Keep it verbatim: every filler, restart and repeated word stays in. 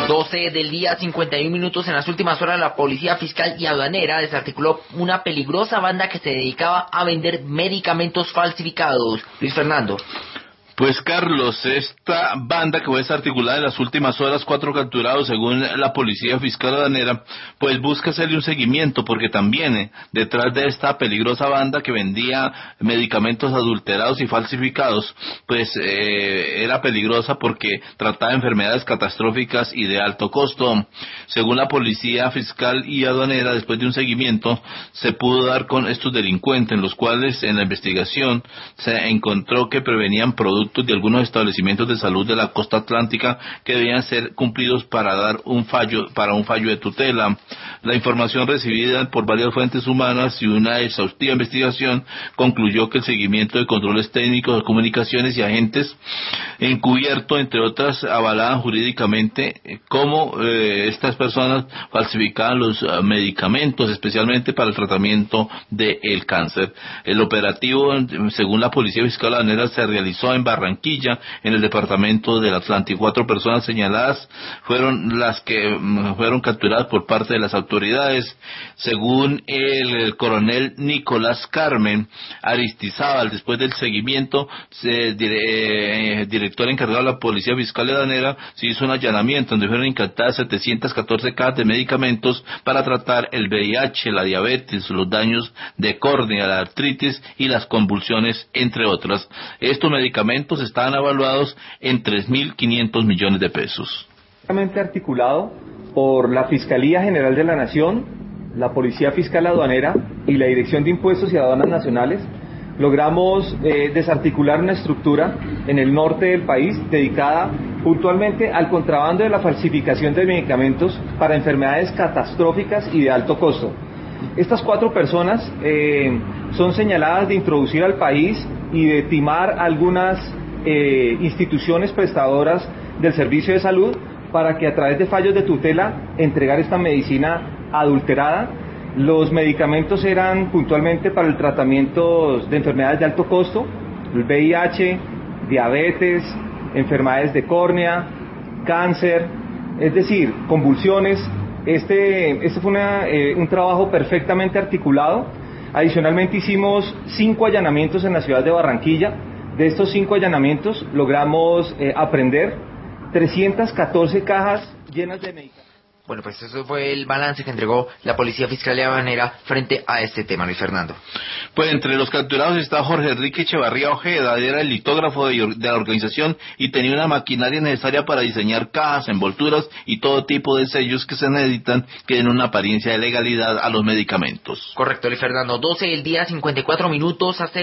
doce del día, cincuenta y un minutos. En las últimas horas, la policía fiscal y aduanera desarticuló una peligrosa banda que se dedicaba a vender medicamentos falsificados. Luis Fernando. Pues Carlos, esta banda que fue desarticulada en las últimas horas, cuatro capturados según la policía fiscal aduanera, pues busca hacerle un seguimiento porque también eh, detrás de esta peligrosa banda que vendía medicamentos adulterados y falsificados, pues eh, era peligrosa porque trataba enfermedades catastróficas y de alto costo. Según la policía fiscal y aduanera, después de un seguimiento, se pudo dar con estos delincuentes, en los cuales en la investigación se encontró que prevenían productos de algunos establecimientos de salud de la costa atlántica que debían ser cumplidos para dar un fallo, para un fallo de tutela. La información recibida por varias fuentes humanas y una exhaustiva investigación concluyó que el seguimiento de controles técnicos de comunicaciones y agentes encubierto, entre otras, avalaban jurídicamente eh, cómo eh, estas personas falsificaban los uh, medicamentos, especialmente para el tratamiento del cáncer. El operativo, según la policía fiscal aduanera, se realizó en Barranquilla, en el departamento del Atlántico. Cuatro personas señaladas fueron las que um, fueron capturadas por parte de las autoridades. Según el, el coronel Nicolás Carmen Aristizábal, después del seguimiento, se, dire, eh, director encargado de la policía fiscal aduanera, se hizo un allanamiento donde fueron incautadas setecientas catorce cajas de medicamentos para tratar el V I H, la diabetes, los daños de córnea, la artritis y las convulsiones, entre otras. Estos medicamentos estaban evaluados en tres mil quinientos millones de pesos. Articulado por la Fiscalía General de la Nación, la Policía Fiscal Aduanera y la Dirección de Impuestos y Aduanas Nacionales, logramos eh, desarticular una estructura en el norte del país dedicada puntualmente al contrabando de la falsificación de medicamentos para enfermedades catastróficas y de alto costo. Estas cuatro personas eh, son señaladas de introducir al país y de timar algunas eh, instituciones prestadoras del servicio de salud para que a través de fallos de tutela entregar esta medicina adulterada. Los medicamentos eran puntualmente para el tratamiento de enfermedades de alto costo, el V I H, diabetes, enfermedades de córnea, cáncer, es decir, convulsiones. Este, este fue una, eh, un trabajo perfectamente articulado. Adicionalmente hicimos cinco allanamientos en la ciudad de Barranquilla. De estos cinco allanamientos logramos eh, aprender trescientas catorce cajas llenas de medicamentos. Bueno, pues eso fue el balance que entregó la Policía Fiscal y Aduanera frente a este tema, Luis Fernando. Pues entre los capturados está Jorge Enrique Echevarría Ojeda, era el litógrafo de, de la organización y tenía una maquinaria necesaria para diseñar cajas, envolturas y todo tipo de sellos que se necesitan que den una apariencia de legalidad a los medicamentos. Correcto, Luis Fernando. doce del día, cincuenta y cuatro minutos. Hace